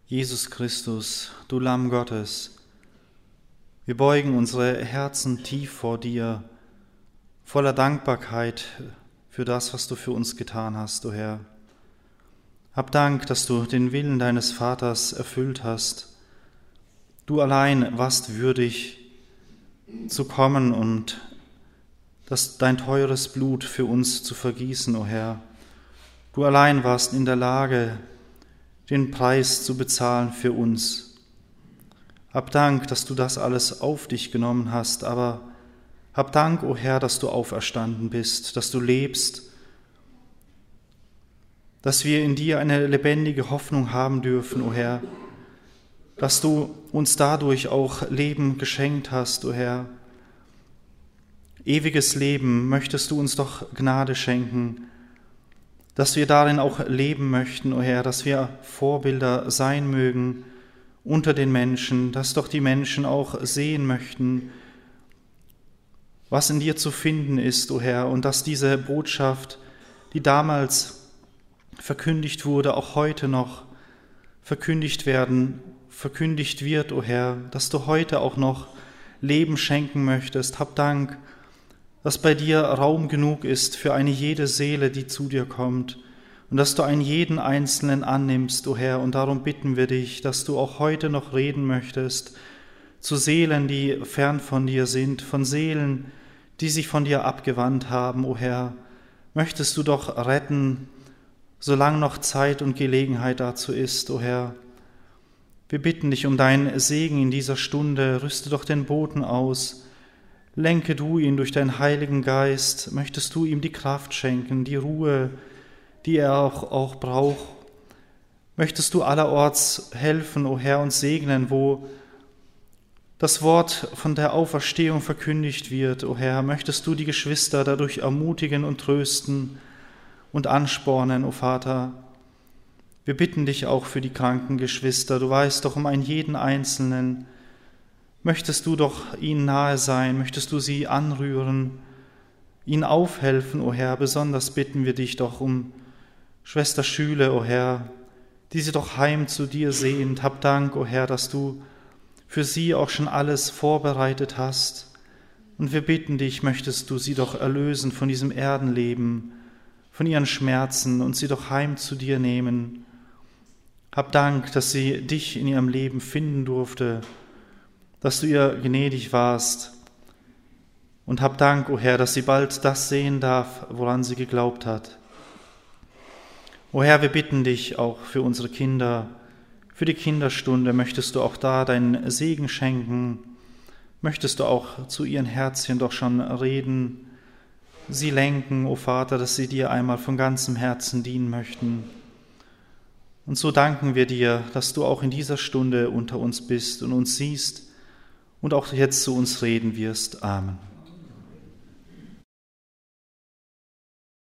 Jesus Christus, du Lamm Gottes, wir beugen unsere Herzen tief vor dir, voller Dankbarkeit für das, was du für uns getan hast, o Herr. Hab Dank, dass du den Willen deines Vaters erfüllt hast. Du allein warst würdig zu kommen und dein teures Blut für uns zu vergießen, o Herr. Du allein warst in der Lage, den Preis zu bezahlen für uns. Hab Dank, dass du das alles auf dich genommen hast, aber hab Dank, o Herr, dass du auferstanden bist, dass du lebst, dass wir in dir eine lebendige Hoffnung haben dürfen, o Herr, dass du uns dadurch auch Leben geschenkt hast, o Herr. Ewiges Leben möchtest du uns doch Gnade schenken, dass wir darin auch leben möchten, o Herr, dass wir Vorbilder sein mögen unter den Menschen, dass doch die Menschen auch sehen möchten, was in dir zu finden ist, o Herr, und dass diese Botschaft, die damals verkündigt wurde, auch heute noch verkündigt wird, o Herr, dass du heute auch noch Leben schenken möchtest. Hab Dank, dass bei dir Raum genug ist für eine jede Seele, die zu dir kommt, und dass du einen jeden Einzelnen annimmst, o Herr, und darum bitten wir dich, dass du auch heute noch reden möchtest zu Seelen, die fern von dir sind, von Seelen, die sich von dir abgewandt haben, o Herr. Möchtest du doch retten, solange noch Zeit und Gelegenheit dazu ist, o Herr. Wir bitten dich um deinen Segen in dieser Stunde, rüste doch den Boten aus, lenke du ihn durch deinen Heiligen Geist, möchtest du ihm die Kraft schenken, die Ruhe, die er auch braucht. Möchtest du allerorts helfen, o Herr, und segnen, wo das Wort von der Auferstehung verkündigt wird, o Herr. Möchtest du die Geschwister dadurch ermutigen und trösten und anspornen, o Vater. Wir bitten dich auch für die kranken Geschwister. Du weißt doch um einen jeden Einzelnen. Möchtest du doch ihnen nahe sein, möchtest du sie anrühren, ihnen aufhelfen, o Herr. Besonders bitten wir dich doch um Schwester Schüle, o Herr, die sie doch heim zu dir sehnt. Hab Dank, o Herr, dass du für sie auch schon alles vorbereitet hast. Und wir bitten dich, möchtest du sie doch erlösen von diesem Erdenleben, von ihren Schmerzen und sie doch heim zu dir nehmen. Hab Dank, dass sie dich in ihrem Leben finden durfte, dass du ihr gnädig warst. Und hab Dank, o Herr, dass sie bald das sehen darf, woran sie geglaubt hat. O Herr, wir bitten dich auch für unsere Kinder, für die Kinderstunde. Möchtest du auch da deinen Segen schenken? Möchtest du auch zu ihren Herzchen doch schon reden, sie lenken, o Vater, dass sie dir einmal von ganzem Herzen dienen möchten? Und so danken wir dir, dass du auch in dieser Stunde unter uns bist und uns siehst und auch jetzt zu uns reden wirst. Amen.